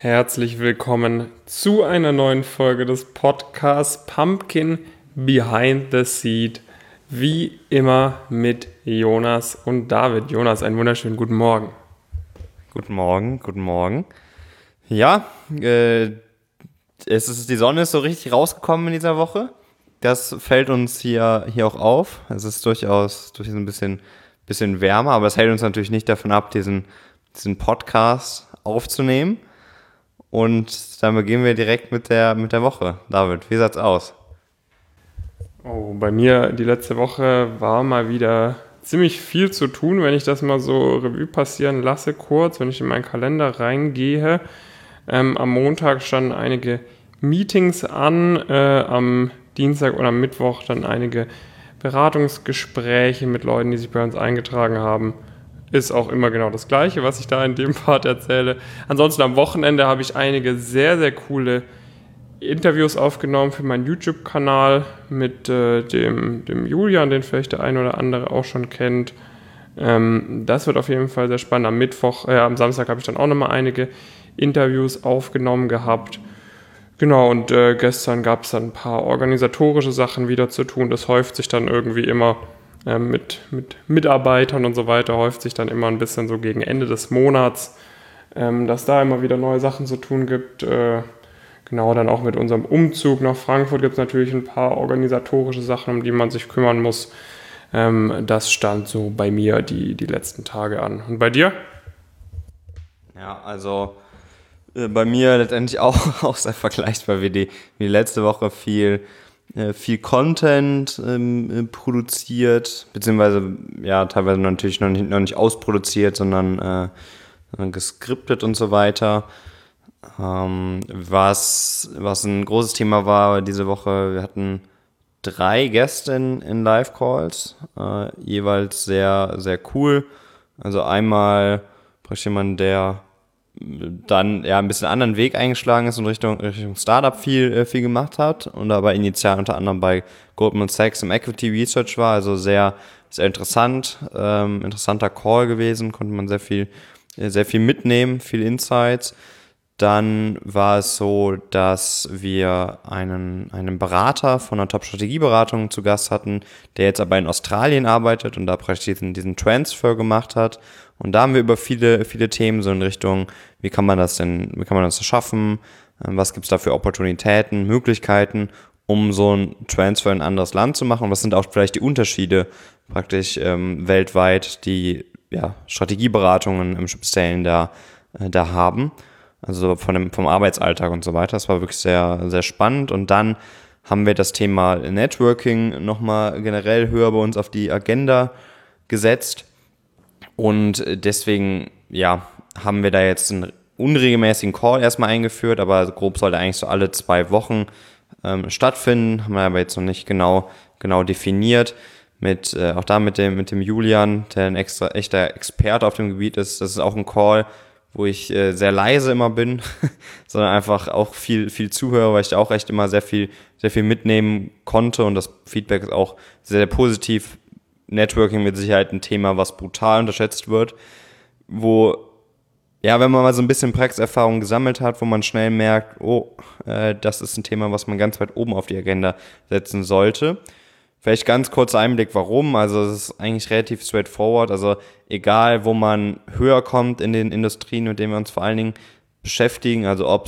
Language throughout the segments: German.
Herzlich willkommen zu einer neuen Folge des Podcasts Pumpkin Behind the Seed. Wie immer mit Jonas und David. Jonas, einen wunderschönen guten Morgen. Guten Morgen. Ja, die Sonne ist so richtig rausgekommen in dieser Woche. Das fällt uns hier auch auf. Es ist durchaus ein bisschen wärmer, aber es hält uns natürlich nicht davon ab, diesen Podcast aufzunehmen. Und dann beginnen wir direkt mit der Woche. David, wie sah's aus? Oh, bei mir die letzte Woche war mal wieder ziemlich viel zu tun, wenn ich das mal so Revue passieren lasse, kurz, wenn ich in meinen Kalender reingehe. Am Montag standen einige Meetings an, am Dienstag und am Mittwoch dann einige Beratungsgespräche mit Leuten, die sich bei uns eingetragen haben. Ist auch immer genau das Gleiche, was ich da in dem Part erzähle. Ansonsten am Wochenende habe ich einige sehr, sehr coole Interviews aufgenommen für meinen YouTube-Kanal mit dem Julian, den vielleicht der ein oder andere auch schon kennt. Das wird auf jeden Fall sehr spannend. Am Samstag habe ich dann auch nochmal einige Interviews aufgenommen gehabt. Genau, und gestern gab es dann ein paar organisatorische Sachen wieder zu tun. Das häuft sich dann irgendwie immer mit Mitarbeitern und so weiter, häuft sich dann immer ein bisschen so gegen Ende des Monats, dass da immer wieder neue Sachen zu tun gibt. Genau, dann auch mit unserem Umzug nach Frankfurt gibt es natürlich ein paar organisatorische Sachen, um die man sich kümmern muss. Das stand so bei mir die letzten Tage an. Und bei dir? Ja, also bei mir letztendlich auch sehr vergleichbar wie die letzte Woche. Viel Content produziert, beziehungsweise ja teilweise natürlich noch nicht ausproduziert, sondern geskriptet und so weiter. Was ein großes Thema war diese Woche, wir hatten 3 Gäste in Live-Calls, jeweils sehr, sehr cool. Also einmal praktisch jemand, der dann ja ein bisschen anderen Weg eingeschlagen ist und Richtung Startup viel gemacht hat und dabei initial unter anderem bei Goldman Sachs im Equity Research war, also sehr, sehr interessanter Call gewesen, konnte man sehr viel mitnehmen, viel Insights. Dann war es so, dass wir einen Berater von einer Top-Strategieberatung zu Gast hatten, der jetzt aber in Australien arbeitet und da praktisch diesen Transfer gemacht hat. Und da haben wir über viele Themen so in Richtung, wie kann man das schaffen, was gibt es da für Opportunitäten, Möglichkeiten, um so einen Transfer in ein anderes Land zu machen und was sind auch vielleicht die Unterschiede praktisch weltweit, die Strategieberatungen im Speziellen da haben. Also vom Arbeitsalltag und so weiter. Das war wirklich sehr, sehr spannend. Und dann haben wir das Thema Networking nochmal generell höher bei uns auf die Agenda gesetzt. Und deswegen, haben wir da jetzt einen unregelmäßigen Call erstmal eingeführt, aber grob sollte eigentlich so alle 2 Wochen stattfinden. Haben wir aber jetzt noch nicht genau definiert. Auch da mit dem Julian, der ein echter Experte auf dem Gebiet ist. Das ist auch ein Call, wo ich sehr leise immer bin, sondern einfach auch viel zuhöre, weil ich da auch echt immer sehr viel mitnehmen konnte und das Feedback ist auch sehr, sehr positiv. Networking mit Sicherheit ein Thema, was brutal unterschätzt wird, wo, wenn man mal so ein bisschen Praxiserfahrung gesammelt hat, wo man schnell merkt, das ist ein Thema, was man ganz weit oben auf die Agenda setzen sollte. Vielleicht ganz kurzer Einblick, warum. Also es ist eigentlich relativ straightforward. Also egal, wo man höher kommt in den Industrien, mit denen wir uns vor allen Dingen beschäftigen, also ob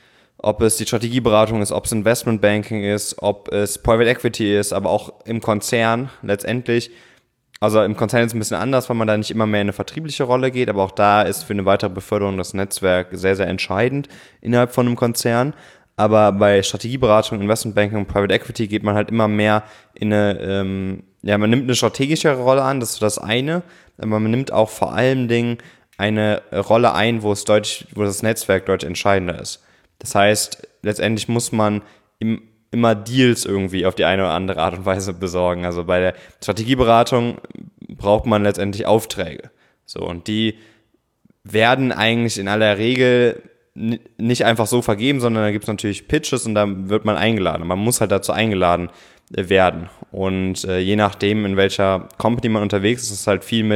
es die Strategieberatung ist, ob es Investmentbanking ist, ob es Private Equity ist, aber auch im Konzern letztendlich. Also im Konzern ist es ein bisschen anders, weil man da nicht immer mehr in eine vertriebliche Rolle geht, aber auch da ist für eine weitere Beförderung das Netzwerk sehr, sehr entscheidend innerhalb von einem Konzern. Aber bei Strategieberatung, Investmentbanking und Private Equity geht man halt immer mehr in man nimmt eine strategischere Rolle an, das ist das eine, aber man nimmt auch vor allen Dingen eine Rolle ein, wo das Netzwerk deutlich entscheidender ist. Das heißt, letztendlich muss man immer Deals irgendwie auf die eine oder andere Art und Weise besorgen. Also bei der Strategieberatung braucht man letztendlich Aufträge. So, und die werden eigentlich in aller Regel nicht einfach so vergeben, sondern da gibt es natürlich Pitches und da wird man eingeladen. Man muss halt dazu eingeladen werden. Und je nachdem, in welcher Company man unterwegs ist, ist es halt viel mit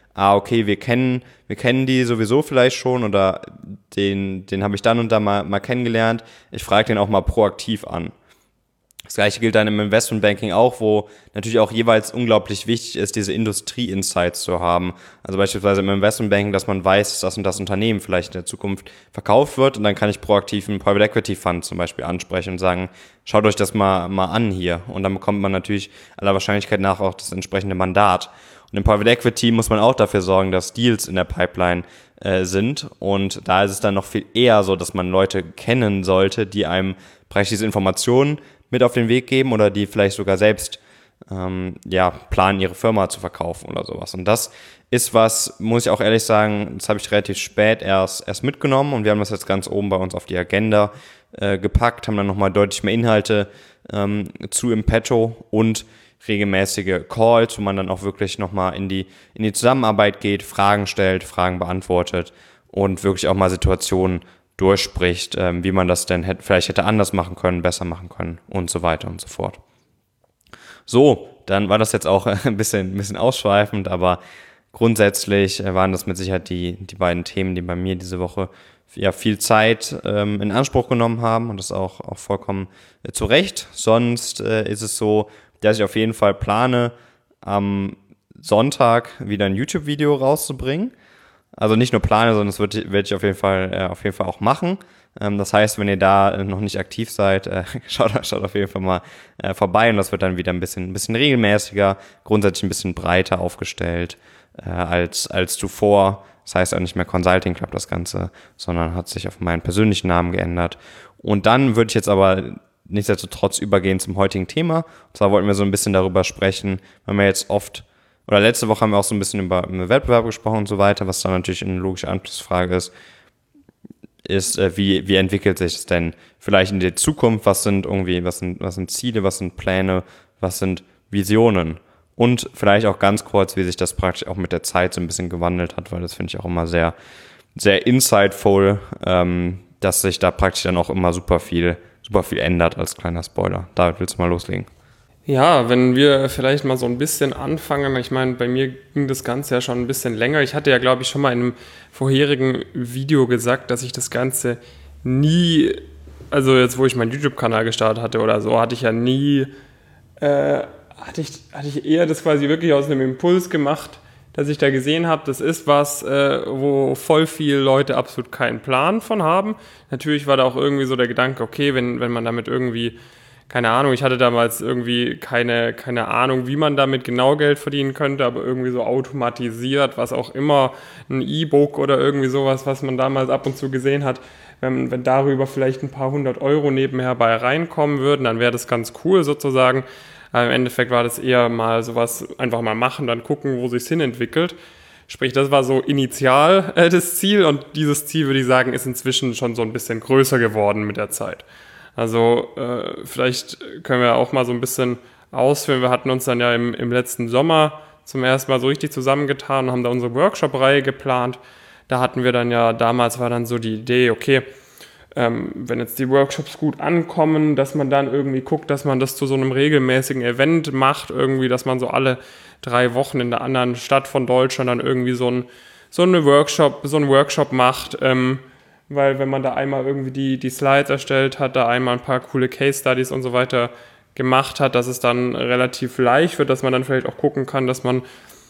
okay, wir kennen die sowieso vielleicht schon oder den habe ich dann und da mal kennengelernt. Ich frage den auch mal proaktiv an. Das Gleiche gilt dann im Investmentbanking auch, wo natürlich auch jeweils unglaublich wichtig ist, diese Industrie-Insights zu haben. Also beispielsweise im Investmentbanking, dass man weiß, dass das und das Unternehmen vielleicht in der Zukunft verkauft wird und dann kann ich proaktiv einen Private Equity Fund zum Beispiel ansprechen und sagen, schaut euch das mal an hier. Und dann bekommt man natürlich aller Wahrscheinlichkeit nach auch das entsprechende Mandat. Und im Private Equity muss man auch dafür sorgen, dass Deals in der Pipeline sind. Und da ist es dann noch viel eher so, dass man Leute kennen sollte, die einem praktisch diese Informationen mit auf den Weg geben oder die vielleicht sogar selbst planen, ihre Firma zu verkaufen oder sowas. Und das ist was, muss ich auch ehrlich sagen, das habe ich relativ spät erst mitgenommen und wir haben das jetzt ganz oben bei uns auf die Agenda gepackt, haben dann nochmal deutlich mehr Inhalte zu im Petto und regelmäßige Calls, wo man dann auch wirklich nochmal in die Zusammenarbeit geht, Fragen stellt, Fragen beantwortet und wirklich auch mal Situationen durchspricht, wie man das denn vielleicht hätte anders machen können, besser machen können und so weiter und so fort. So, dann war das jetzt auch ein bisschen ausschweifend, aber grundsätzlich waren das mit Sicherheit die beiden Themen, die bei mir diese Woche ja viel Zeit in Anspruch genommen haben und das auch vollkommen zu Recht. Sonst ist es so, dass ich auf jeden Fall plane, am Sonntag wieder ein YouTube-Video rauszubringen. Also nicht nur plane, sondern das werde ich auf jeden Fall auch machen. Das heißt, wenn ihr da noch nicht aktiv seid, schaut auf jeden Fall mal vorbei und das wird dann wieder ein bisschen regelmäßiger, grundsätzlich ein bisschen breiter aufgestellt als zuvor. Das heißt auch nicht mehr Consulting Club das Ganze, sondern hat sich auf meinen persönlichen Namen geändert. Und dann würde ich jetzt aber nichtsdestotrotz übergehen zum heutigen Thema. Und zwar wollten wir so ein bisschen darüber sprechen, weil wir jetzt oft oder letzte Woche haben wir auch so ein bisschen über einen Wettbewerb gesprochen und so weiter, was dann natürlich eine logische Anschlussfrage ist, wie entwickelt sich es denn vielleicht in der Zukunft? Was sind Ziele, was sind Pläne, was sind Visionen? Und vielleicht auch ganz kurz, wie sich das praktisch auch mit der Zeit so ein bisschen gewandelt hat, weil das finde ich auch immer sehr, sehr insightful, dass sich da praktisch dann auch immer super viel ändert als kleiner Spoiler. David, willst du mal loslegen? Ja, wenn wir vielleicht mal so ein bisschen anfangen, ich meine, bei mir ging das Ganze ja schon ein bisschen länger. Ich hatte ja, glaube ich, schon mal in einem vorherigen Video gesagt, dass ich das Ganze nie, also jetzt, wo ich meinen YouTube-Kanal gestartet hatte oder so, hatte ich ja nie, hatte ich eher das quasi wirklich aus einem Impuls gemacht, dass ich da gesehen habe, das ist was, wo voll viele Leute absolut keinen Plan von haben. Natürlich war da auch irgendwie so der Gedanke, okay, wenn man damit irgendwie, keine Ahnung, ich hatte damals irgendwie keine Ahnung, wie man damit genau Geld verdienen könnte, aber irgendwie so automatisiert, was auch immer, ein E-Book oder irgendwie sowas, was man damals ab und zu gesehen hat, wenn darüber vielleicht ein paar 100 Euro nebenher bei reinkommen würden, dann wäre das ganz cool sozusagen. Aber im Endeffekt war das eher mal sowas, einfach mal machen, dann gucken, wo sich's hinentwickelt. Sprich, das war so initial das Ziel und dieses Ziel, würde ich sagen, ist inzwischen schon so ein bisschen größer geworden mit der Zeit. Also vielleicht können wir auch mal so ein bisschen ausführen. Wir hatten uns dann ja im letzten Sommer zum ersten Mal so richtig zusammengetan und haben da unsere Workshop-Reihe geplant. Da hatten wir dann ja, damals war dann so die Idee, okay, wenn jetzt die Workshops gut ankommen, dass man dann irgendwie guckt, dass man das zu so einem regelmäßigen Event macht, irgendwie, dass man so alle 3 Wochen in der anderen Stadt von Deutschland dann irgendwie so einen Workshop macht, weil wenn man da einmal irgendwie die Slides erstellt hat, da einmal ein paar coole Case Studies und so weiter gemacht hat, dass es dann relativ leicht wird, dass man dann vielleicht auch gucken kann, dass man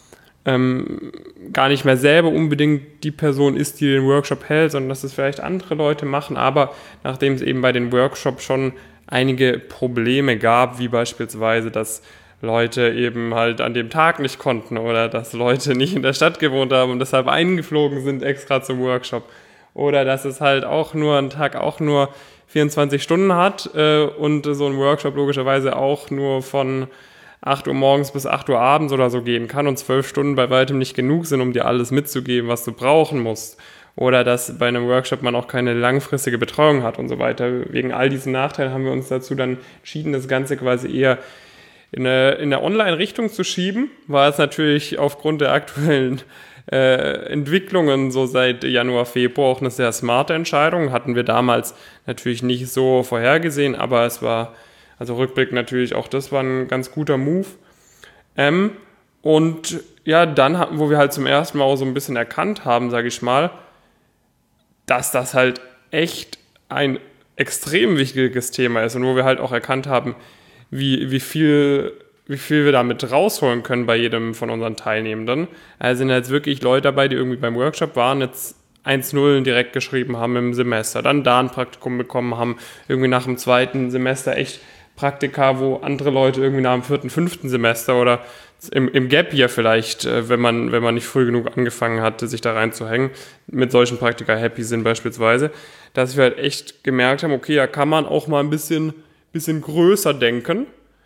gar nicht mehr selber unbedingt die Person ist, die den Workshop hält, sondern dass es vielleicht andere Leute machen, aber nachdem es eben bei den Workshops schon einige Probleme gab, wie beispielsweise, dass Leute eben halt an dem Tag nicht konnten oder dass Leute nicht in der Stadt gewohnt haben und deshalb eingeflogen sind extra zum Workshop oder dass es halt auch nur ein Tag auch nur 24 Stunden hat und so ein Workshop logischerweise auch nur von 8 Uhr morgens bis 8 Uhr abends oder so gehen kann und 12 Stunden bei weitem nicht genug sind, um dir alles mitzugeben, was du brauchen musst. Oder dass bei einem Workshop man auch keine langfristige Betreuung hat und so weiter. Wegen all diesen Nachteilen haben wir uns dazu dann entschieden, das Ganze quasi eher in eine Online-Richtung zu schieben. War es natürlich aufgrund der aktuellen Entwicklungen so seit Januar, Februar auch eine sehr smarte Entscheidung. Hatten wir damals natürlich nicht so vorhergesehen, aber es war, also Rückblick natürlich auch, das war ein ganz guter Move. Und ja, dann, wo wir halt zum ersten Mal auch so ein bisschen erkannt haben, sage ich mal, dass das halt echt ein extrem wichtiges Thema ist und wo wir halt auch erkannt haben, wie viel wir damit rausholen können bei jedem von unseren Teilnehmenden. Also sind jetzt wirklich Leute dabei, die irgendwie beim Workshop waren, jetzt 1-0 direkt geschrieben haben im Semester, dann da ein Praktikum bekommen haben, irgendwie nach dem 2. Semester echt Praktika, wo andere Leute irgendwie nach dem 4., 5. Semester oder im Gap Year vielleicht, wenn man nicht früh genug angefangen hatte, sich da reinzuhängen, mit solchen Praktika happy sind beispielsweise, dass wir halt echt gemerkt haben, okay, da kann man auch mal ein bisschen größer denken.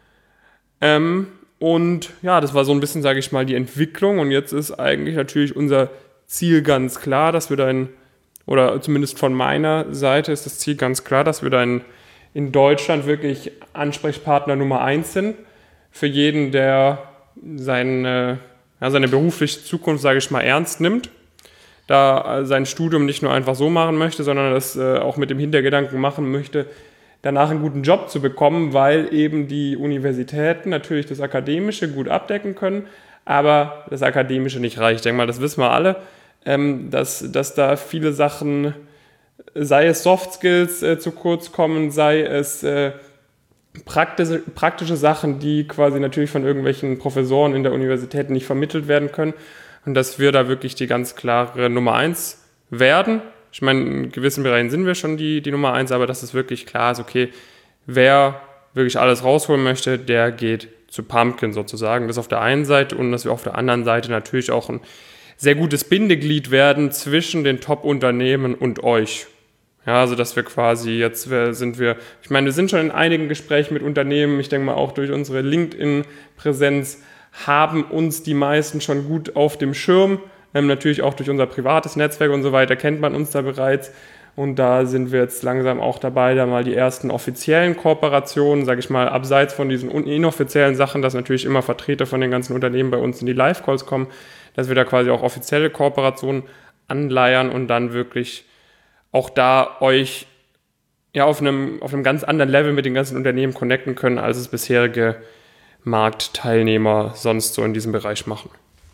Und ja, das war so ein bisschen, sage ich mal, die Entwicklung und jetzt ist eigentlich natürlich unser Ziel ganz klar, dass wir da oder zumindest von meiner Seite ist das Ziel ganz klar, dass wir da in Deutschland wirklich Ansprechpartner Nummer 1 sind für jeden, der seine berufliche Zukunft, sage ich mal, ernst nimmt, da sein Studium nicht nur einfach so machen möchte, sondern das auch mit dem Hintergedanken machen möchte, danach einen guten Job zu bekommen, weil eben die Universitäten natürlich das Akademische gut abdecken können, aber das Akademische nicht reicht. Ich denke mal, das wissen wir alle, dass da viele Sachen, sei es Soft Skills zu kurz kommen, sei es praktische Sachen, die quasi natürlich von irgendwelchen Professoren in der Universität nicht vermittelt werden können und dass wir da wirklich die ganz klare Nummer 1 werden. Ich meine, in gewissen Bereichen sind wir schon die Nummer 1, aber dass es wirklich klar ist, okay, wer wirklich alles rausholen möchte, der geht zu Pumpkin sozusagen. Das auf der einen Seite und dass wir auf der anderen Seite natürlich auch ein sehr gutes Bindeglied werden zwischen den Top-Unternehmen und euch. Ja, also dass wir quasi, ich meine, wir sind schon in einigen Gesprächen mit Unternehmen, ich denke mal auch durch unsere LinkedIn-Präsenz haben uns die meisten schon gut auf dem Schirm, natürlich auch durch unser privates Netzwerk und so weiter kennt man uns da bereits und da sind wir jetzt langsam auch dabei, da mal die ersten offiziellen Kooperationen, sage ich mal, abseits von diesen inoffiziellen Sachen, dass natürlich immer Vertreter von den ganzen Unternehmen bei uns in die Live-Calls kommen, dass wir da quasi auch offizielle Kooperationen anleiern und dann wirklich auch da euch ja auf einem ganz anderen Level mit den ganzen Unternehmen connecten können, als es bisherige Marktteilnehmer sonst so in diesem Bereich machen.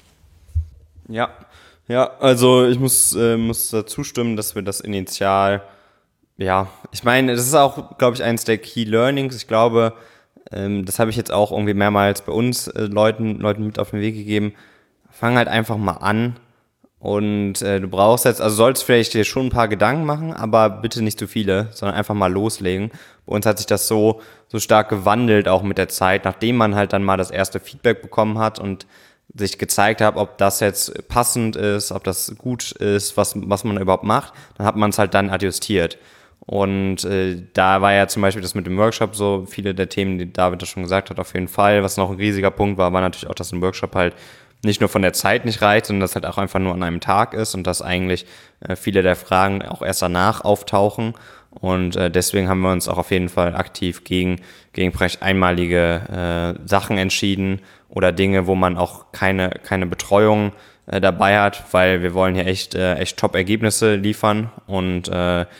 Ja, also ich muss dazu stimmen, dass wir das initial, ja, ich meine, das ist auch, glaube ich, eines der Key Learnings. Ich glaube, das habe ich jetzt auch irgendwie mehrmals bei uns Leuten mit auf den Weg gegeben. Fang halt einfach mal an und du brauchst jetzt, also sollst vielleicht dir schon ein paar Gedanken machen, aber bitte nicht zu viele, sondern einfach mal loslegen. Bei uns hat sich das so stark gewandelt, auch mit der Zeit, nachdem man halt dann mal das erste Feedback bekommen hat und sich gezeigt hat, ob das jetzt passend ist, ob das gut ist, was man überhaupt macht, dann hat man es halt dann adjustiert. Und da war ja zum Beispiel das mit dem Workshop so, viele der Themen, die David das schon gesagt hat, auf jeden Fall. Was noch ein riesiger Punkt war natürlich auch, dass ein Workshop halt nicht nur von der Zeit nicht reicht, sondern dass halt auch einfach nur an einem Tag ist und dass eigentlich viele der Fragen auch erst danach auftauchen. Und deswegen haben wir uns auch auf jeden Fall aktiv gegen vielleicht einmalige Sachen entschieden oder Dinge, wo man auch keine Betreuung dabei hat, weil wir wollen hier echt Top-Ergebnisse liefern und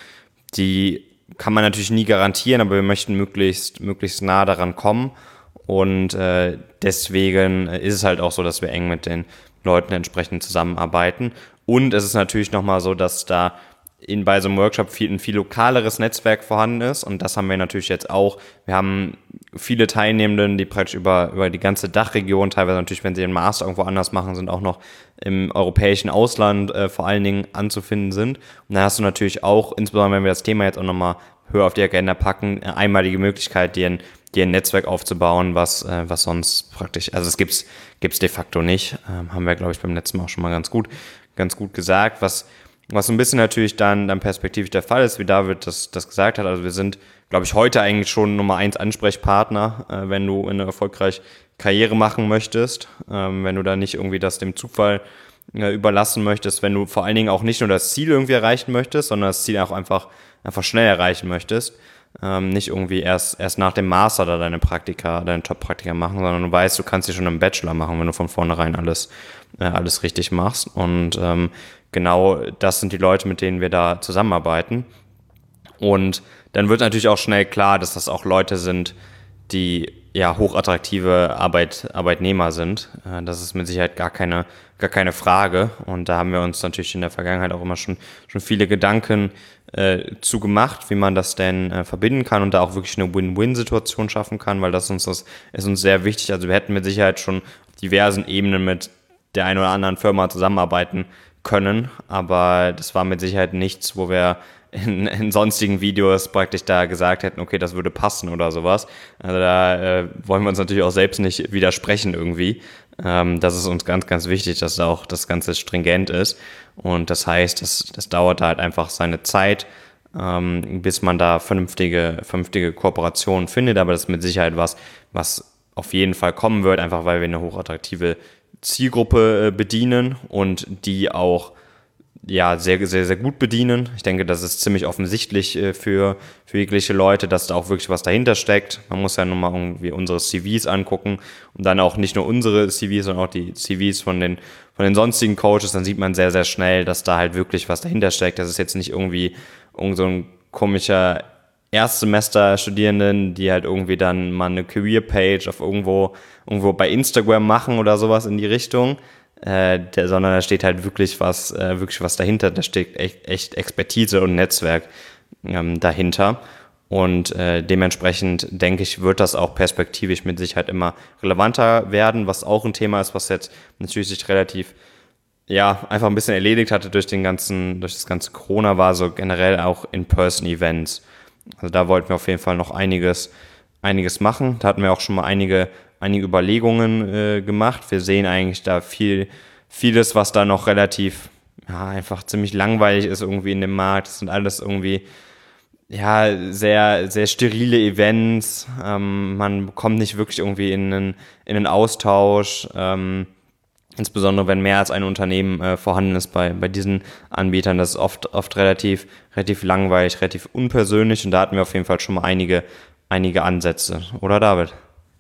die kann man natürlich nie garantieren, aber wir möchten möglichst nah daran kommen und deswegen ist es halt auch so, dass wir eng mit den Leuten entsprechend zusammenarbeiten und es ist natürlich nochmal so, dass da bei so einem Workshop ein viel lokaleres Netzwerk vorhanden ist und das haben wir natürlich jetzt auch. Wir haben viele Teilnehmenden, die praktisch über die ganze Dachregion, teilweise natürlich, wenn sie den Master irgendwo anders machen, sind auch noch im europäischen Ausland vor allen Dingen anzufinden sind. Und dann hast du natürlich auch, insbesondere wenn wir das Thema jetzt auch nochmal höher auf die Agenda packen, einmalige Möglichkeit, dir ein Netzwerk aufzubauen, was sonst praktisch, also das gibt's de facto nicht. Haben wir, glaube ich, beim letzten Mal auch schon mal ganz gut gesagt, was so ein bisschen natürlich dann perspektivisch der Fall ist, wie David das gesagt hat. Also wir sind, glaube ich, heute eigentlich schon Nummer 1 Ansprechpartner, wenn du eine erfolgreich Karriere machen möchtest, wenn du da nicht irgendwie das dem Zufall überlassen möchtest, wenn du vor allen Dingen auch nicht nur das Ziel irgendwie erreichen möchtest, sondern das Ziel auch einfach schnell erreichen möchtest. Nicht irgendwie erst nach dem Master da deine Top-Praktika machen, sondern du weißt, du kannst dir schon einen Bachelor machen, wenn du von vornherein alles richtig machst. Und genau das sind die Leute, mit denen wir da zusammenarbeiten. Und dann wird natürlich auch schnell klar, dass das auch Leute sind, die ja hochattraktive Arbeitnehmer sind. Das ist mit Sicherheit gar keine Frage. Und da haben wir uns natürlich in der Vergangenheit auch immer schon viele Gedanken zu gemacht, wie man das denn verbinden kann und da auch wirklich eine Win-Win-Situation schaffen kann, weil das ist uns sehr wichtig. Also wir hätten mit Sicherheit schon auf diversen Ebenen mit der einen oder anderen Firma zusammenarbeiten können, aber das war mit Sicherheit nichts, wo wir in sonstigen Videos praktisch da gesagt hätten, okay, das würde passen oder sowas. Also da wollen wir uns natürlich auch selbst nicht widersprechen irgendwie. Das ist uns ganz, ganz wichtig, dass da auch das Ganze stringent ist. Und das heißt, das dauert halt einfach seine Zeit, bis man da vernünftige Kooperationen findet. Aber das ist mit Sicherheit was auf jeden Fall kommen wird, einfach weil wir eine hochattraktive Zielgruppe bedienen und die auch ja sehr, sehr, sehr gut bedienen. Ich denke, das ist ziemlich offensichtlich für jegliche Leute, dass da auch wirklich was dahinter steckt. Man muss ja nun mal irgendwie unsere CVs angucken und dann auch nicht nur unsere CVs, sondern auch die CVs von den sonstigen Coaches. Dann sieht man sehr, sehr schnell, dass da halt wirklich was dahinter steckt. Das ist jetzt nicht irgendwie so ein komischer Erstsemester-Studierenden, die halt irgendwie dann mal eine Career-Page auf irgendwo bei Instagram machen oder sowas in die Richtung. Sondern da steht halt wirklich was dahinter, da steht echt Expertise und Netzwerk dahinter und dementsprechend denke ich, wird das auch perspektivisch mit Sicherheit immer relevanter werden, was auch ein Thema ist, was jetzt natürlich sich relativ einfach ein bisschen erledigt hatte durch das ganze Corona, war so generell auch In-Person-Events. Also da wollten wir auf jeden Fall noch einiges machen, da hatten wir auch schon mal einige Überlegungen gemacht. Wir sehen eigentlich da vieles, was da noch relativ, einfach ziemlich langweilig ist irgendwie in dem Markt. Das sind alles irgendwie, sehr, sehr sterile Events. Man kommt nicht wirklich irgendwie in einen Austausch. Insbesondere wenn mehr als ein Unternehmen vorhanden ist bei diesen Anbietern. Das ist oft relativ langweilig, relativ unpersönlich. Und da hatten wir auf jeden Fall schon mal einige Ansätze. Oder, David?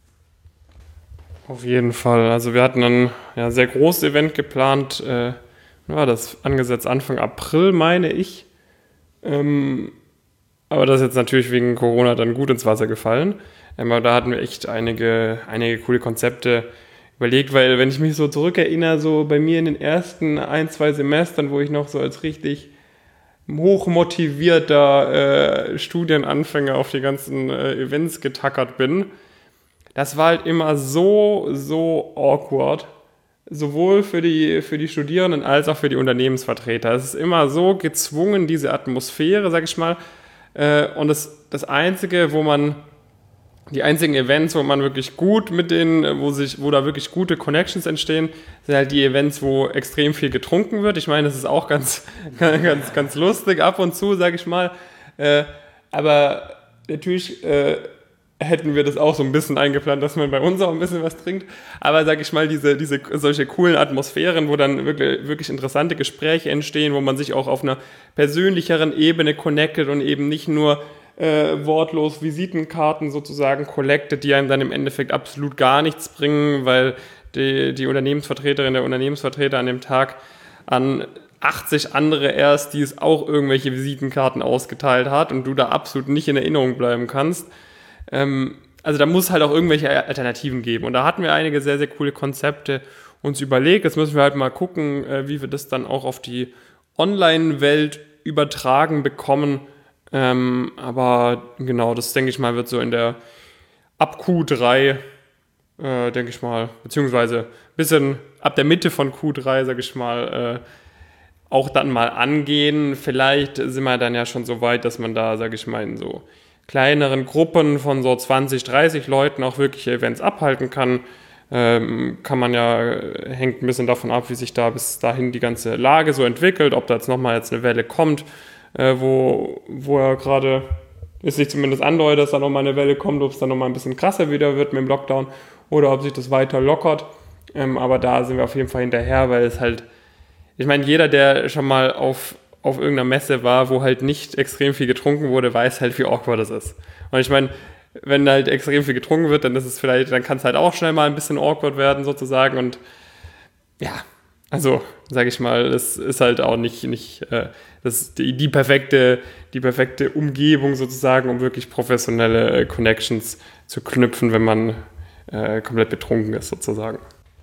Auf jeden Fall. Also wir hatten ein sehr großes Event geplant. War das angesetzt Anfang April, meine ich. Aber das ist jetzt natürlich wegen Corona dann gut ins Wasser gefallen. Aber da hatten wir echt einige coole Konzepte überlegt, weil wenn ich mich so zurückerinnere, so bei mir in den ersten 1-2 Semestern, wo ich noch so als richtig hochmotivierter Studienanfänger auf die ganzen Events getackert bin, das war halt immer so awkward, sowohl für die Studierenden als auch für die Unternehmensvertreter. Es ist immer so gezwungen, diese Atmosphäre, sag ich mal. Und das Einzige, die einzigen Events, wo man wirklich gut mit denen, wo da wirklich gute Connections entstehen, sind halt die Events, wo extrem viel getrunken wird. Ich meine, das ist auch ganz lustig ab und zu, sag ich mal. Aber natürlich hätten wir das auch so ein bisschen eingeplant, dass man bei uns auch ein bisschen was trinkt. Aber sag ich mal, solche coolen Atmosphären, wo dann wirklich interessante Gespräche entstehen, wo man sich auch auf einer persönlicheren Ebene connectet und eben nicht nur wortlos Visitenkarten sozusagen collected, die einem dann im Endeffekt absolut gar nichts bringen, weil die Unternehmensvertreterin, der Unternehmensvertreter an dem Tag an 80 andere erst, die es auch irgendwelche Visitenkarten ausgeteilt hat und du da absolut nicht in Erinnerung bleiben kannst. Also da muss halt auch irgendwelche Alternativen geben. Und da hatten wir einige sehr, sehr coole Konzepte uns überlegt. Jetzt müssen wir halt mal gucken, wie wir das dann auch auf die Online-Welt übertragen bekommen. Aber genau, das denke ich mal, wird so ab Q3, denke ich mal, beziehungsweise ein bisschen ab der Mitte von Q3, sage ich mal, auch dann mal angehen. Vielleicht sind wir dann ja schon so weit, dass man da, sage ich mal, in so kleineren Gruppen von so 20, 30 Leuten auch wirkliche Events abhalten kann. Hängt ein bisschen davon ab, wie sich da bis dahin die ganze Lage so entwickelt, ob da jetzt nochmal eine Welle kommt, wo er gerade, es sich zumindest andeutet, dass da nochmal eine Welle kommt, ob es dann nochmal ein bisschen krasser wieder wird mit dem Lockdown oder ob sich das weiter lockert. Aber da sind wir auf jeden Fall hinterher, weil es halt, ich meine, jeder, der schon mal auf irgendeiner Messe war, wo halt nicht extrem viel getrunken wurde, weiß halt, wie awkward das ist. Und ich meine, wenn halt extrem viel getrunken wird, dann kann es halt auch schnell mal ein bisschen awkward werden sozusagen und ja, Also, sage ich mal, es ist halt auch nicht das ist die perfekte Umgebung sozusagen, um wirklich professionelle Connections zu knüpfen, wenn man komplett betrunken ist sozusagen.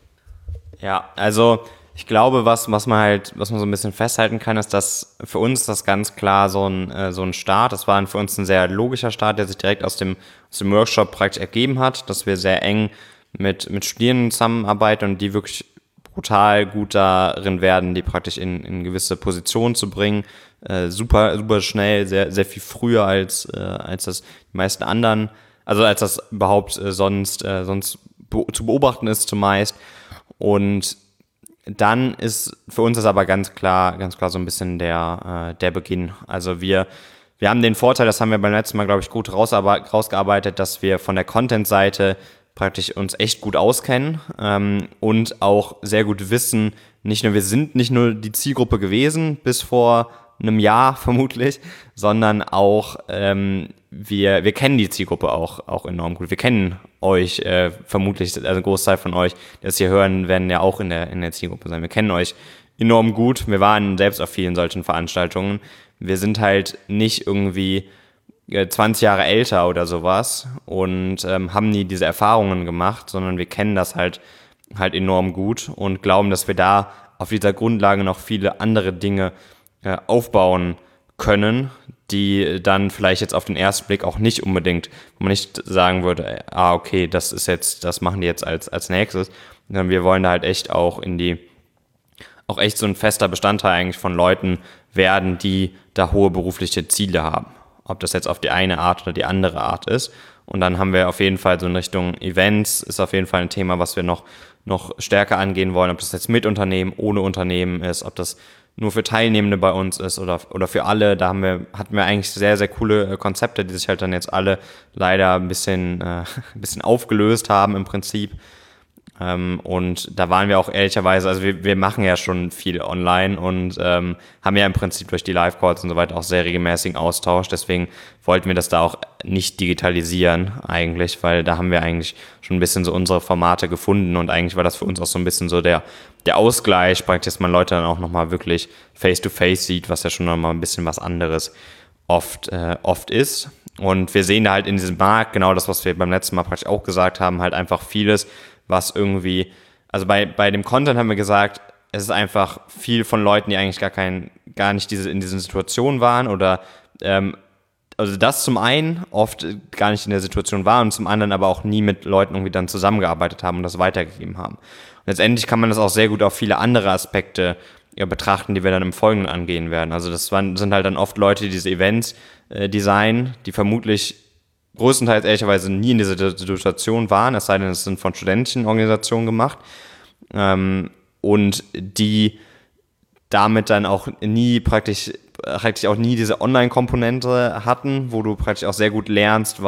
Ja, also ich glaube, was man so ein bisschen festhalten kann, ist, dass für uns das ganz klar so ein Start. Das war für uns ein sehr logischer Start, der sich direkt aus dem Workshop praktisch ergeben hat, dass wir sehr eng mit Studierenden zusammenarbeiten und die wirklich brutal gut darin werden, die praktisch in gewisse Positionen zu bringen. Super schnell, sehr viel früher als das die meisten anderen, also als das überhaupt sonst zu beobachten ist zumeist. Und dann ist für uns das aber ganz klar so ein bisschen der Beginn. Also wir haben den Vorteil, das haben wir beim letzten Mal, glaube ich, gut rausgearbeitet, dass wir von der Content-Seite praktisch uns echt gut auskennen und auch sehr gut wissen, wir sind nicht nur die Zielgruppe gewesen bis vor einem Jahr vermutlich, sondern auch wir kennen die Zielgruppe auch enorm gut. Wir kennen euch vermutlich, also ein Großteil von euch, die das hier hören, werden ja auch in der Zielgruppe sein. Wir kennen euch enorm gut. Wir waren selbst auf vielen solchen Veranstaltungen. Wir sind halt nicht irgendwie 20 Jahre älter oder sowas und haben nie diese Erfahrungen gemacht, sondern wir kennen das halt enorm gut und glauben, dass wir da auf dieser Grundlage noch viele andere Dinge aufbauen können, die dann vielleicht jetzt auf den ersten Blick auch nicht unbedingt, wo man nicht sagen würde, okay, das machen die jetzt als nächstes, sondern wir wollen da halt echt auch auch echt so ein fester Bestandteil eigentlich von Leuten werden, die da hohe berufliche Ziele haben. Ob das jetzt auf die eine Art oder die andere Art ist. Und dann haben wir auf jeden Fall so in Richtung Events, ist auf jeden Fall ein Thema, was wir noch stärker angehen wollen. Ob das jetzt mit Unternehmen, ohne Unternehmen ist, ob das nur für Teilnehmende bei uns ist oder für alle. Hatten wir eigentlich sehr, sehr coole Konzepte, die sich halt dann jetzt alle leider ein bisschen aufgelöst haben im Prinzip. Und da waren wir auch ehrlicherweise, also wir machen ja schon viel online und haben ja im Prinzip durch die Live-Calls und so weiter auch sehr regelmäßigen Austausch. Deswegen wollten wir das da auch nicht digitalisieren eigentlich, weil da haben wir eigentlich schon ein bisschen so unsere Formate gefunden und eigentlich war das für uns auch so ein bisschen so der Ausgleich, praktisch, dass man Leute dann auch nochmal wirklich face-to-face sieht, was ja schon nochmal ein bisschen was anderes oft ist. Und wir sehen da halt in diesem Markt genau das, was wir beim letzten Mal praktisch auch gesagt haben, halt einfach vieles, was irgendwie, also bei dem Content haben wir gesagt, es ist einfach viel von Leuten, die eigentlich gar nicht in diesen Situationen waren oder also das zum einen oft gar nicht in der Situation waren und zum anderen aber auch nie mit Leuten irgendwie dann zusammengearbeitet haben und das weitergegeben haben. Und letztendlich kann man das auch sehr gut auf viele andere Aspekte betrachten, die wir dann im Folgenden angehen werden. Also sind halt dann oft Leute, die diese Events designen, die vermutlich größtenteils ehrlicherweise nie in dieser Situation waren, es sei denn, es sind von studentischen Organisationen gemacht und die damit dann auch praktisch auch nie diese Online-Komponente hatten, wo du praktisch auch sehr gut lernst,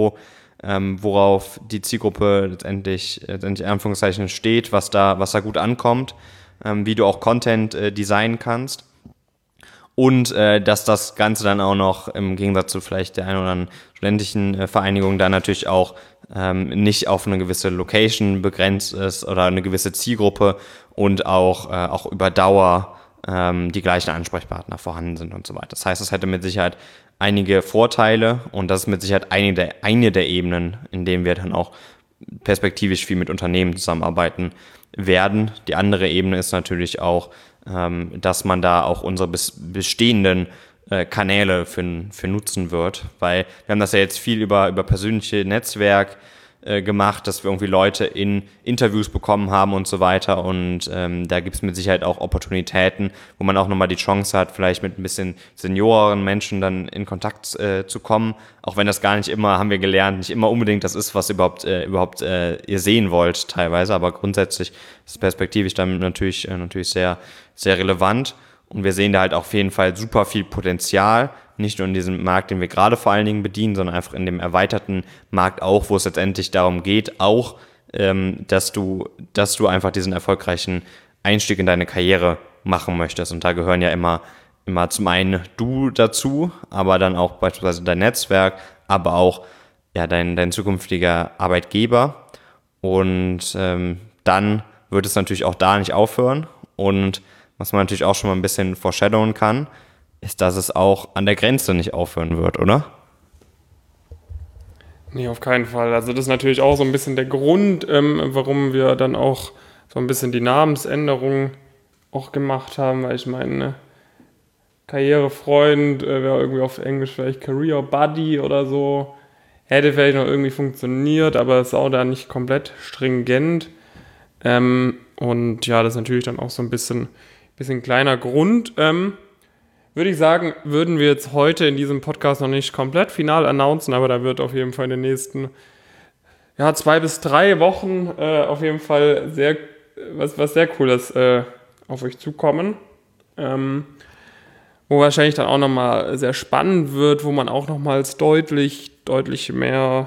worauf die Zielgruppe letztendlich in Anführungszeichen steht, was da gut ankommt, wie du auch Content designen kannst. Und dass das Ganze dann auch noch im Gegensatz zu vielleicht der einen oder anderen studentischen Vereinigung dann natürlich auch nicht auf eine gewisse Location begrenzt ist oder eine gewisse Zielgruppe und auch über Dauer die gleichen Ansprechpartner vorhanden sind und so weiter. Das heißt, es hätte mit Sicherheit einige Vorteile und das ist mit Sicherheit eine der Ebenen, in denen wir dann auch perspektivisch viel mit Unternehmen zusammenarbeiten werden. Die andere Ebene ist natürlich auch, dass man da auch unsere bestehenden Kanäle für nutzen wird, weil wir haben das ja jetzt viel über persönliche Netzwerk gemacht, dass wir irgendwie Leute in Interviews bekommen haben und so weiter und da gibt es mit Sicherheit auch Opportunitäten, wo man auch nochmal die Chance hat, vielleicht mit ein bisschen senioren Menschen dann in Kontakt zu kommen, auch wenn das gar nicht immer, haben wir gelernt, nicht immer unbedingt das ist, was überhaupt ihr sehen wollt teilweise, aber grundsätzlich ist perspektivisch dann natürlich sehr, sehr relevant und wir sehen da halt auf jeden Fall super viel Potenzial, nicht nur in diesem Markt, den wir gerade vor allen Dingen bedienen, sondern einfach in dem erweiterten Markt auch, wo es letztendlich darum geht, auch, dass du einfach diesen erfolgreichen Einstieg in deine Karriere machen möchtest. Und da gehören ja immer zum einen du dazu, aber dann auch beispielsweise dein Netzwerk, aber auch ja dein zukünftiger Arbeitgeber. Und dann wird es natürlich auch da nicht aufhören. Und was man natürlich auch schon mal ein bisschen foreshadowen kann, ist, dass es auch an der Grenze nicht aufhören wird, oder? Nee, auf keinen Fall. Also das ist natürlich auch so ein bisschen der Grund, warum wir dann auch so ein bisschen die Namensänderung auch gemacht haben, weil ich meine, Karrierefreund wäre irgendwie auf Englisch vielleicht Career Buddy oder so. Hätte vielleicht noch irgendwie funktioniert, aber ist auch da nicht komplett stringent. Und ja, das ist natürlich dann auch so ein bisschen kleiner Grund. Würde ich sagen, würden wir jetzt heute in diesem Podcast noch nicht komplett final announcen, aber da wird auf jeden Fall in den nächsten 2 bis 3 Wochen auf jeden Fall was sehr Cooles auf euch zukommen. Wo wahrscheinlich dann auch nochmal sehr spannend wird, wo man auch nochmals deutlich mehr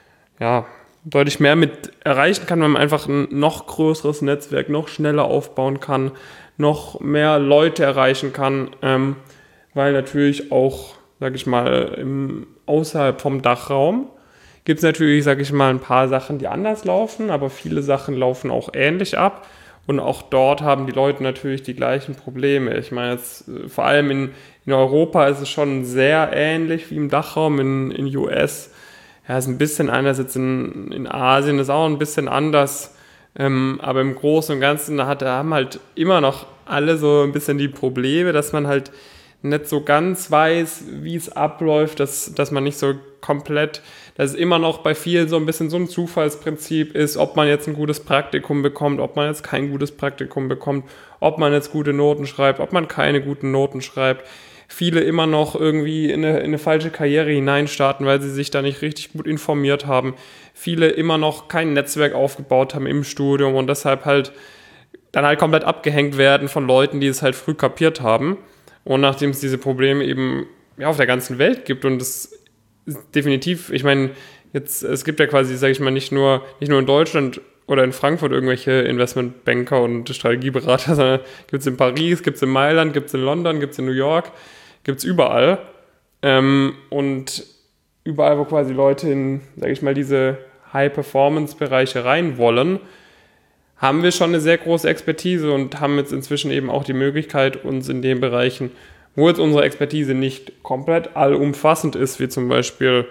mit erreichen kann, wenn man einfach ein noch größeres Netzwerk noch schneller aufbauen kann, noch mehr Leute erreichen kann, weil natürlich auch, sag ich mal, außerhalb vom Dachraum gibt es natürlich, sag ich mal, ein paar Sachen, die anders laufen, aber viele Sachen laufen auch ähnlich ab. Und auch dort haben die Leute natürlich die gleichen Probleme. Ich meine, jetzt, vor allem in Europa ist es schon sehr ähnlich wie im Dachraum, in US. Ja, ist ein bisschen anders. Jetzt in Asien ist auch ein bisschen anders. Aber im Großen und Ganzen haben halt immer noch alle so ein bisschen die Probleme, dass man halt nicht so ganz weiß, wie es abläuft, dass man nicht so komplett, dass es immer noch bei vielen so ein bisschen so ein Zufallsprinzip ist, ob man jetzt ein gutes Praktikum bekommt, ob man jetzt kein gutes Praktikum bekommt, ob man jetzt gute Noten schreibt, ob man keine guten Noten schreibt. Viele immer noch irgendwie in eine falsche Karriere hineinstarten, weil sie sich da nicht richtig gut informiert haben. Viele immer noch kein Netzwerk aufgebaut haben im Studium und deshalb dann halt komplett abgehängt werden von Leuten, die es halt früh kapiert haben. Und nachdem es diese Probleme eben auf der ganzen Welt gibt und es definitiv, ich meine, es gibt ja quasi, sage ich mal, nicht nur in Deutschland oder in Frankfurt irgendwelche Investmentbanker und Strategieberater, sondern gibt es in Paris, gibt es in Mailand, gibt es in London, gibt es in New York, gibt es überall. Und überall, wo quasi Leute in, sage ich mal, diese High-Performance-Bereiche rein wollen, haben wir schon eine sehr große Expertise und haben jetzt inzwischen eben auch die Möglichkeit, uns in den Bereichen, wo jetzt unsere Expertise nicht komplett allumfassend ist, wie zum Beispiel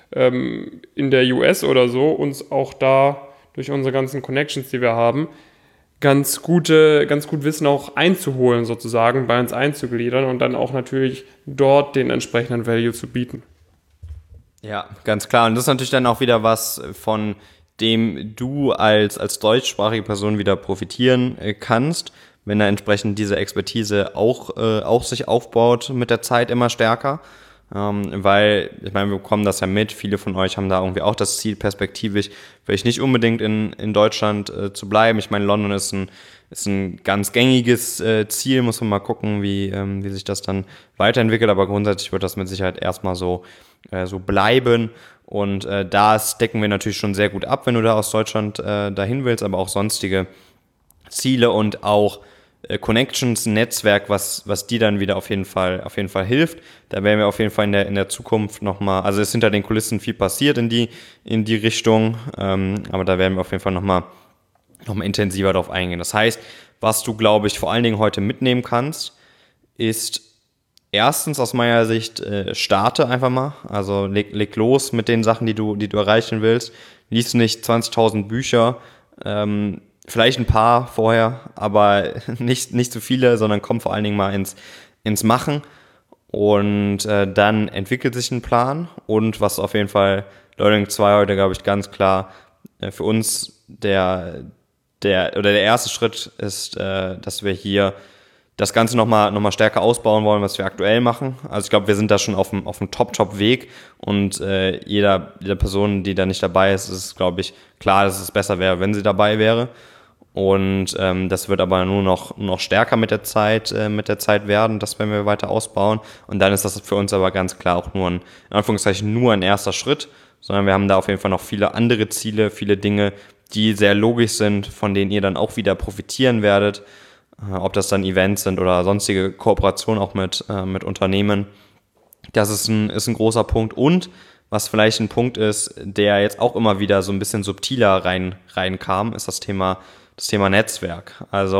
in der US oder so, uns auch da durch unsere ganzen Connections, die wir haben, ganz gut Wissen auch einzuholen sozusagen, bei uns einzugliedern und dann auch natürlich dort den entsprechenden Value zu bieten. Ja, ganz klar. Und das ist natürlich dann auch wieder was, von dem du als deutschsprachige Person wieder profitieren kannst, wenn da entsprechend diese Expertise auch sich aufbaut mit der Zeit immer stärker. Weil, ich meine, wir bekommen das ja mit, viele von euch haben da irgendwie auch das Ziel, perspektivisch vielleicht nicht unbedingt in Deutschland zu bleiben. Ich meine, London ist ein ganz gängiges Ziel, muss man mal gucken, wie sich das dann weiterentwickelt, aber grundsätzlich wird das mit Sicherheit erstmal so bleiben. Und das decken wir natürlich schon sehr gut ab, wenn du da aus Deutschland dahin willst, aber auch sonstige Ziele und auch Connections, Netzwerk, was dir dann wieder auf jeden Fall hilft. Da werden wir auf jeden Fall in der Zukunft nochmal, also es ist hinter den Kulissen viel passiert in die Richtung, aber da werden wir auf jeden Fall nochmal intensiver drauf eingehen. Das heißt, was du, glaube ich, vor allen Dingen heute mitnehmen kannst, ist erstens aus meiner Sicht, starte einfach mal, also leg los mit den Sachen, die du erreichen willst. Lies nicht 20.000 Bücher, vielleicht ein paar vorher, aber nicht zu viele, sondern komm vor allen Dingen mal ins Machen und dann entwickelt sich ein Plan und was auf jeden Fall Learning 2 heute, glaube ich, ganz klar für uns der erste Schritt ist, dass wir hier das Ganze noch mal stärker ausbauen wollen, was wir aktuell machen. Also ich glaube, wir sind da schon auf dem Top-Weg und jeder Person, die da nicht dabei ist, ist, glaube ich, klar, dass es besser wäre, wenn sie dabei wäre. Und das wird aber nur noch stärker mit der Zeit werden, das werden wir weiter ausbauen. Und dann ist das für uns aber ganz klar auch in Anführungszeichen nur ein erster Schritt, sondern wir haben da auf jeden Fall noch viele andere Ziele, viele Dinge, die sehr logisch sind, von denen ihr dann auch wieder profitieren werdet. Ob das dann Events sind oder sonstige Kooperationen auch mit Unternehmen. Das ist ein großer Punkt. Und was vielleicht ein Punkt ist, der jetzt auch immer wieder so ein bisschen subtiler reinkam, ist das Thema Netzwerk. Also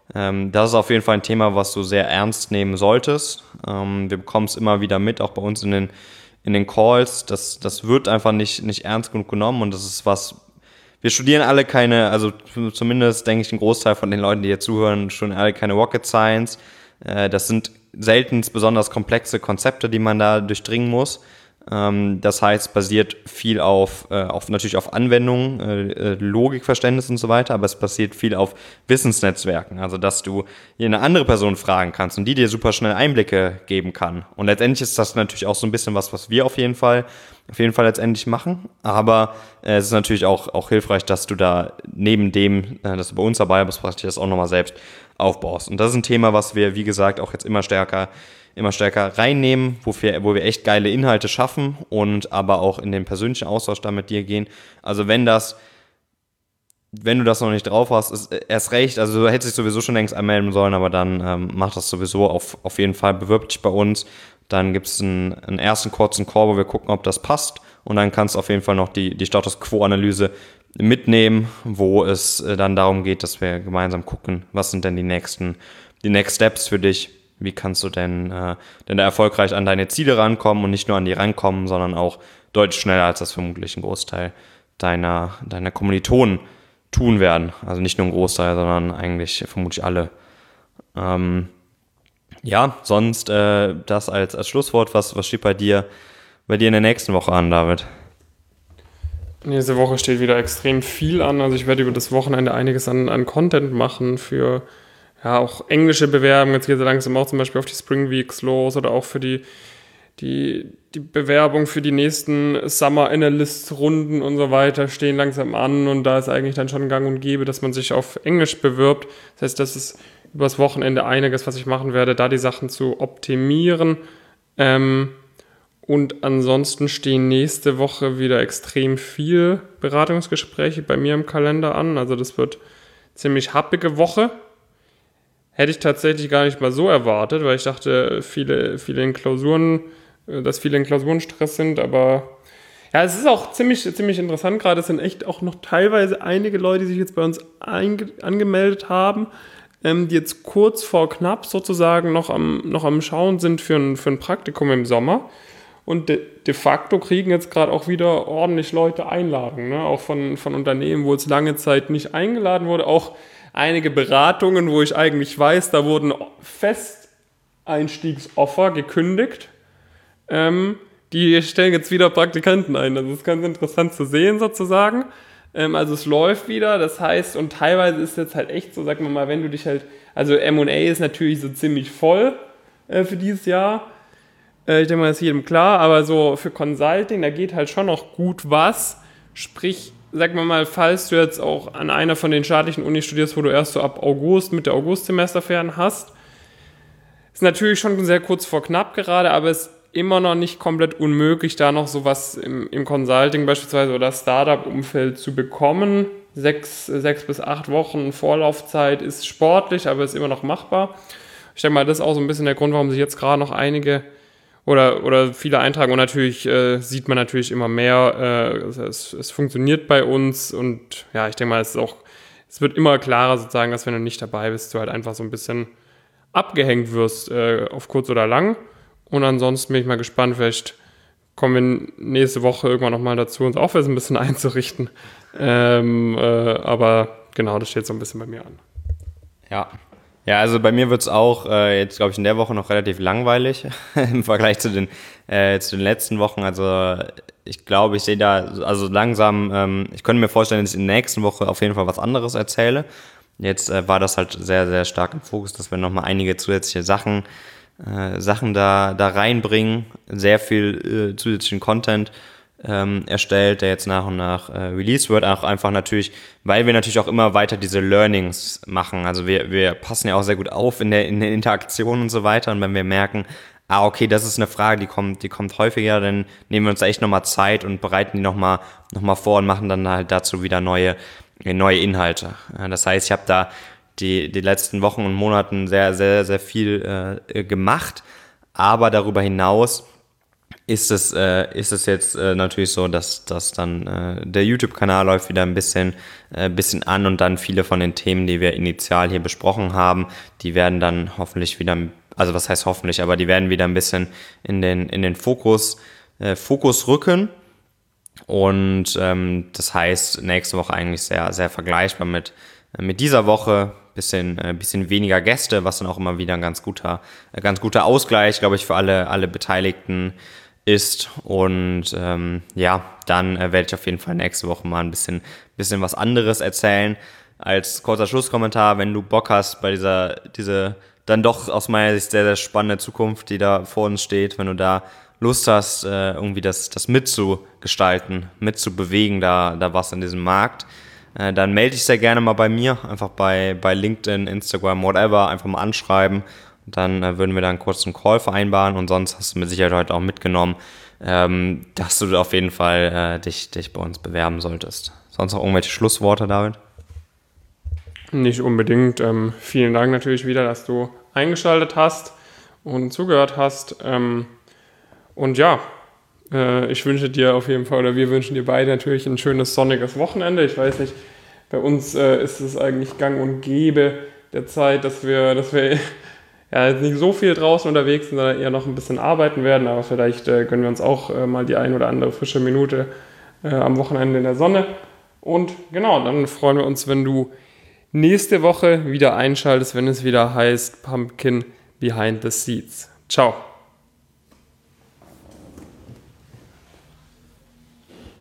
Das ist auf jeden Fall ein Thema, was du sehr ernst nehmen solltest. Wir bekommen es immer wieder mit, auch bei uns in den Calls. Das wird einfach nicht ernst genug genommen und das ist was, wir studieren alle keine, also zumindest denke ich ein Großteil von den Leuten, die hier zuhören, studieren alle keine Rocket Science. Das sind selten besonders komplexe Konzepte, die man da durchdringen muss. Das heißt, basiert viel natürlich auf Anwendungen, Logikverständnis und so weiter, aber es basiert viel auf Wissensnetzwerken, also dass du hier eine andere Person fragen kannst und die dir super schnell Einblicke geben kann. Und letztendlich ist das natürlich auch so ein bisschen was wir auf jeden Fall letztendlich machen, aber es ist natürlich auch hilfreich, dass du da neben dem, dass du bei uns dabei bist, praktisch das auch nochmal selbst aufbaust. Und das ist ein Thema, was wir, wie gesagt, auch jetzt immer stärker reinnehmen, wo wir echt geile Inhalte schaffen und aber auch in den persönlichen Austausch da mit dir gehen. Also wenn du das noch nicht drauf hast, ist erst recht, also du hättest dich sowieso schon längst anmelden sollen, aber dann mach das sowieso auf jeden Fall, bewirb dich bei uns. Dann gibt es einen ersten kurzen Call, wo wir gucken, ob das passt und dann kannst du auf jeden Fall noch die Status Quo-Analyse mitnehmen, wo es dann darum geht, dass wir gemeinsam gucken, was sind denn die Next Steps für dich. Wie kannst du denn da erfolgreich an deine Ziele rankommen und nicht nur an die rankommen, sondern auch deutlich schneller, als das vermutlich ein Großteil deiner Kommilitonen tun werden. Also nicht nur ein Großteil, sondern eigentlich vermutlich alle. Sonst das als Schlusswort. Was steht bei dir in der nächsten Woche an, David? Nächste Woche steht wieder extrem viel an. Also ich werde über das Wochenende einiges an Content machen für auch englische Bewerbungen. Jetzt geht es langsam auch zum Beispiel auf die Spring Weeks los oder auch für die Bewerbung für die nächsten Summer Analyst Runden und so weiter stehen langsam an und da ist eigentlich dann schon gang und gäbe, dass man sich auf Englisch bewirbt. Das heißt, das ist übers Wochenende einiges, was ich machen werde, da die Sachen zu optimieren. Und ansonsten stehen nächste Woche wieder extrem viel Beratungsgespräche bei mir im Kalender an. Also das wird ziemlich happige Woche. Hätte ich tatsächlich gar nicht mal so erwartet, weil ich dachte, dass viele in Klausurenstress sind, aber ja, es ist auch ziemlich interessant gerade. Es sind echt auch noch teilweise einige Leute, die sich jetzt bei uns angemeldet haben, die jetzt kurz vor knapp sozusagen noch am Schauen sind für ein Praktikum im Sommer und de facto kriegen jetzt gerade auch wieder ordentlich Leute Einladungen, ne? Auch von Unternehmen, wo es lange Zeit nicht eingeladen wurde, auch einige Beratungen, wo ich eigentlich weiß, da wurden Festeinstiegsoffer gekündigt. Die stellen jetzt wieder Praktikanten ein. Das ist ganz interessant zu sehen sozusagen. Also es läuft wieder, das heißt, und teilweise ist jetzt halt echt so, sagen wir mal, wenn du dich halt, also M&A ist natürlich so ziemlich voll für dieses Jahr. Ich denke mal, das ist jedem klar, aber so für Consulting, da geht halt schon noch gut was. Sprich, sagen wir mal, falls du jetzt auch an einer von den staatlichen Unis studierst, wo du erst so ab August, Mitte August Semesterferien hast, ist natürlich schon sehr kurz vor knapp gerade, aber es ist immer noch nicht komplett unmöglich, da noch sowas im Consulting beispielsweise oder Startup-Umfeld zu bekommen. 6 bis 8 Wochen Vorlaufzeit ist sportlich, aber ist immer noch machbar. Ich denke mal, das ist auch so ein bisschen der Grund, warum sich jetzt gerade noch einige oder viele eintragen und natürlich sieht man natürlich immer mehr, es funktioniert bei uns und ja, ich denke mal, es wird immer klarer sozusagen, dass wenn du nicht dabei bist, du halt einfach so ein bisschen abgehängt wirst, auf kurz oder lang und ansonsten bin ich mal gespannt, vielleicht kommen wir nächste Woche irgendwann nochmal dazu, uns auch ein bisschen einzurichten, aber genau, das steht so ein bisschen bei mir an. Ja, also bei mir wird es auch jetzt, glaube ich, in der Woche noch relativ langweilig im Vergleich zu den letzten Wochen. Also ich glaube, ich sehe da also langsam, ich könnte mir vorstellen, dass ich in der nächsten Woche auf jeden Fall was anderes erzähle. Jetzt war das halt sehr, sehr stark im Fokus, dass wir nochmal einige zusätzliche Sachen da reinbringen, sehr viel zusätzlichen Content erstellt, der jetzt nach und nach released wird, auch einfach natürlich, weil wir natürlich auch immer weiter diese Learnings machen, also wir passen ja auch sehr gut auf in der Interaktion und so weiter und wenn wir merken, okay, das ist eine Frage, die kommt häufiger, dann nehmen wir uns da echt nochmal Zeit und bereiten die nochmal vor und machen dann halt dazu wieder neue Inhalte. Das heißt, ich habe da die letzten Wochen und Monaten sehr, sehr, sehr viel gemacht, aber darüber hinaus ist es jetzt natürlich so, dass dann der YouTube-Kanal läuft wieder ein bisschen an und dann viele von den Themen, die wir initial hier besprochen haben, die werden dann hoffentlich wieder, also was heißt hoffentlich, aber die werden wieder ein bisschen in den Fokus rücken. Und das heißt, nächste Woche eigentlich sehr, sehr vergleichbar mit dieser Woche. Bisschen weniger Gäste, was dann auch immer wieder ein ganz guter Ausgleich, glaube ich, für alle Beteiligten ist. Und dann werde ich auf jeden Fall nächste Woche mal ein bisschen was anderes erzählen. Als kurzer Schlusskommentar, wenn du Bock hast bei diese dann doch aus meiner Sicht sehr, sehr spannende Zukunft, die da vor uns steht, wenn du da Lust hast, irgendwie das mitzugestalten, mitzubewegen, da was in diesem Markt, dann melde dich sehr gerne mal bei mir, einfach bei LinkedIn, Instagram, whatever, einfach mal anschreiben. Und dann würden wir da einen kurzen Call vereinbaren und sonst hast du mit Sicherheit heute auch mitgenommen, dass du auf jeden Fall dich bei uns bewerben solltest. Sonst noch irgendwelche Schlussworte, David? Nicht unbedingt. Vielen Dank natürlich wieder, dass du eingeschaltet hast und zugehört hast. Und ja, ich wünsche dir auf jeden Fall, oder wir wünschen dir beide natürlich ein schönes sonniges Wochenende. Ich weiß nicht, bei uns ist es eigentlich gang und gäbe der Zeit, dass wir ja jetzt nicht so viel draußen unterwegs sind, sondern eher noch ein bisschen arbeiten werden. Aber vielleicht gönnen wir uns auch mal die ein oder andere frische Minute am Wochenende in der Sonne. Und genau, dann freuen wir uns, wenn du nächste Woche wieder einschaltest, wenn es wieder heißt Pumpkin Behind the Seeds. Ciao.